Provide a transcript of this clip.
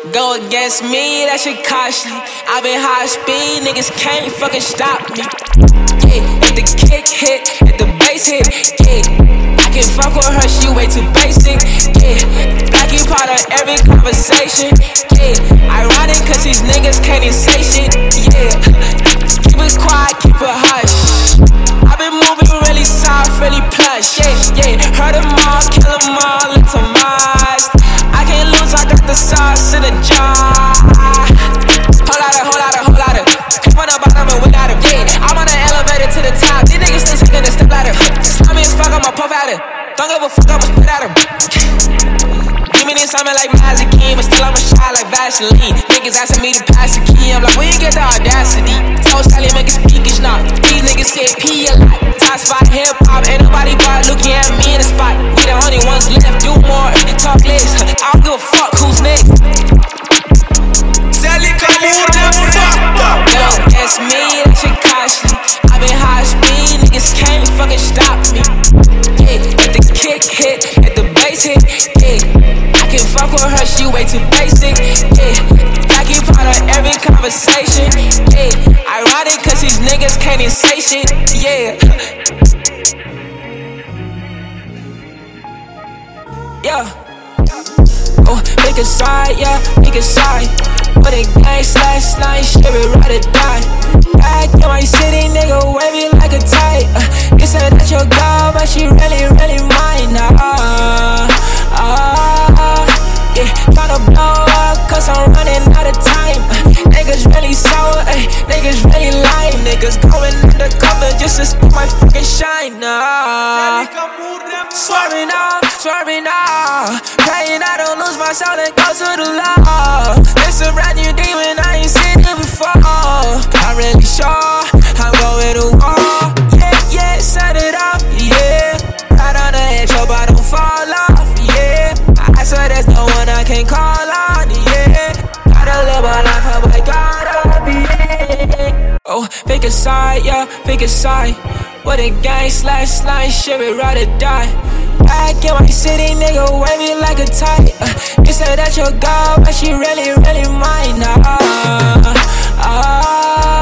Go against me, that shit costly. I been high speed, niggas can't fucking stop me. Yeah, if the kick hit, if the bass hit, yeah, I can fuck with her, she way too basic. Yeah, I keep part of every conversation. Yeah, ironic cause these niggas can't even say shit. Yeah, keep it quiet, keep it hush. I been moving really soft, really plush. Yeah, yeah, heard them all, kill them all, intimized. I can't lose, I got the sauce in a jar. Whole lotta. Come on the bottom and without him. Yeah, I'm on the elevator to the top. These niggas still taking the step ladder. Slimy as fuck, I'ma puff at it. Don't give a fuck, I'ma spit at him. Give me this something like Mazikeen, but still I'ma shine like Vaseline. Niggas asking me to pass the key, I'm like, where you get the audacity? So Sally make it speakers now. These niggas say P a lot. Top spot hip hop, ain't nobody but looking at me in the spot. We the only ones left, do more, talk less. I don't give a fuck who's next. Sally come on, them fucked up. Yo, that's me, that shit costly. I been high speed, niggas can't fucking stop me. Yeah, if the kick hit, if the bass hit, yeah, I can fuck with her, she way too basic. Yeah, I keep part of every conversation. Yeah, ironic cause these niggas can't even say shit. Yeah. Yeah. Oh, pick a side, yeah, pick a side. But the gangs last night, shit, we ride or die. Back in my city, nigga, wavy like a tight. You said that your girl, but she really, really mine. Yeah, tryna blow up, cause I'm running out of time. Niggas really sour, niggas really lying. Niggas going undercover just to steal my fucking shine. Swerving now, praying I don't lose myself and go to the law. It's a brand new demon, I ain't seen it before. I'm really sure I'm going to war. Yeah, set it up, yeah. Right on the edge, hope I don't fall off, yeah. I swear there's no one I can call on, yeah. Gotta live my life, how I gotta be. Oh, pick a side, yeah, pick a side. With a gang slash line, shit, we ride or die. Back in my city, nigga, wavy like a tight. You said that your girl, but she really, really mine.